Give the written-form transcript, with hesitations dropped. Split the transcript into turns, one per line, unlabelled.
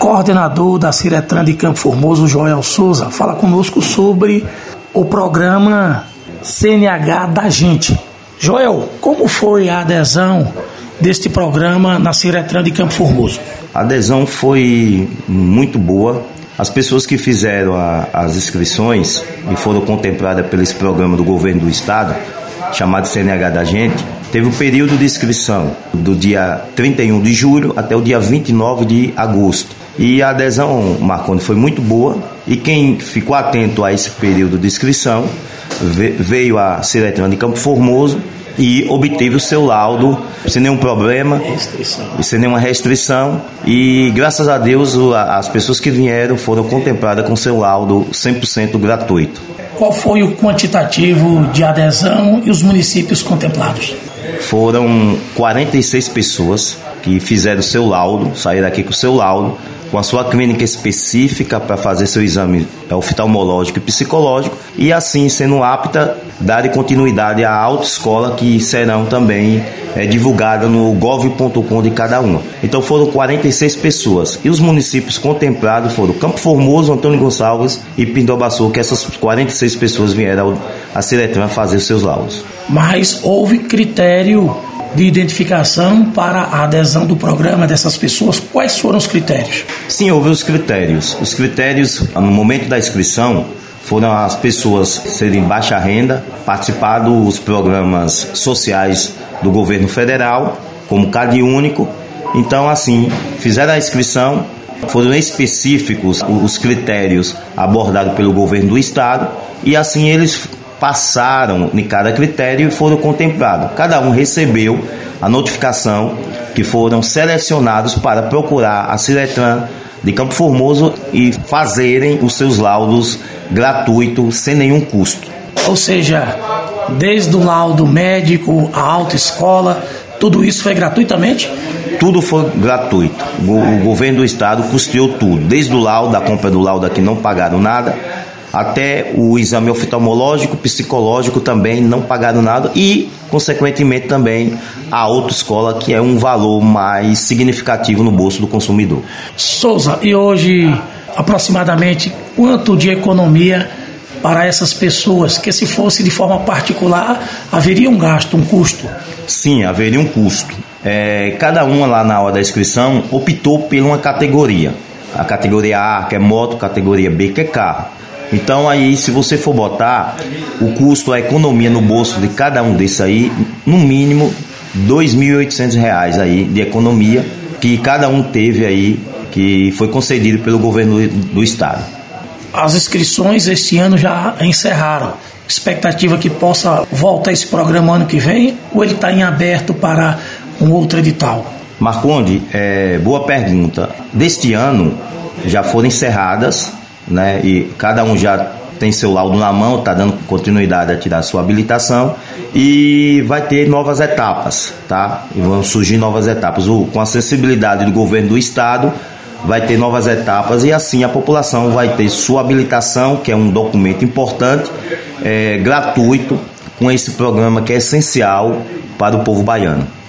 coordenador da Ciretran de Campo Formoso, Joel Souza, fala conosco sobre o programa CNH da Gente. Joel, como foi a adesão deste programa na Ciretran de Campo Formoso?
A adesão foi muito boa. As pessoas que fizeram as inscrições e foram contempladas pelo esse programa do governo do estado, chamado CNH da Gente, teve um período de inscrição do dia 31 de julho até o dia 29 de agosto. E a adesão, Marconi, foi muito boa. E quem ficou atento a esse período de inscrição veio a Ciretran de Campo Formoso e obteve o seu laudo sem nenhum problema e sem nenhuma restrição, e graças a Deus as pessoas que vieram foram contempladas com seu laudo 100% gratuito.
Qual foi o quantitativo de adesão e os municípios contemplados?
Foram 46 pessoas que fizeram o seu laudo, saíram aqui com o seu laudo, com a sua clínica específica para fazer seu exame oftalmológico e psicológico, e assim, sendo apta, dar continuidade à autoescola, que serão também divulgadas no gov.com de cada uma. Então foram 46 pessoas, e os municípios contemplados foram Campo Formoso, Antônio Gonçalves e Pindobaçu, que essas 46 pessoas vieram a Ciretran fazer seus laudos. Mas
houve critério de identificação para a adesão do programa dessas pessoas? Quais foram os critérios?
Sim, houve os critérios. Os critérios, no momento da inscrição, foram as pessoas serem baixa renda, participar dos programas sociais do governo federal, como Cade Único. Então, assim, fizeram a inscrição, foram específicos os critérios abordados pelo governo do estado, e assim eles passaram em cada critério e foram contemplados. Cada um recebeu a notificação que foram selecionados para procurar a Ciretran de Campo Formoso e fazerem os seus laudos gratuitos, sem nenhum custo.
Ou seja, desde o laudo médico, a autoescola, tudo isso foi gratuitamente?
Tudo foi gratuito. O governo do estado custeou tudo, desde o laudo, a compra do laudo aqui não pagaram nada, até o exame oftalmológico, psicológico também não pagaram nada, e, consequentemente, também a autoescola, que é um valor mais significativo no bolso do consumidor.
Souza, e hoje, aproximadamente, quanto de economia para essas pessoas, que se fosse de forma particular, haveria um gasto, um custo?
Sim, haveria um custo. Cada uma lá na hora da inscrição optou por uma categoria. A categoria A, que é moto, categoria B, que é carro. Então aí, se você for botar o custo, a economia no bolso de cada um desses aí, no mínimo R$ 2.800 aí de economia, que cada um teve aí, que foi concedido pelo governo do estado.
As inscrições este ano já encerraram. Expectativa que possa voltar esse programa ano que vem, ou ele está em aberto para um outro edital?
Marconde, boa pergunta. Deste ano já foram encerradas, né? E cada um já tem seu laudo na mão, está dando continuidade a tirar sua habilitação, e vai ter novas etapas, tá? E vão surgir novas etapas. Com a sensibilidade do governo do estado, vai ter novas etapas, e assim a população vai ter sua habilitação, que é um documento importante, gratuito, com esse programa que é essencial para o povo baiano.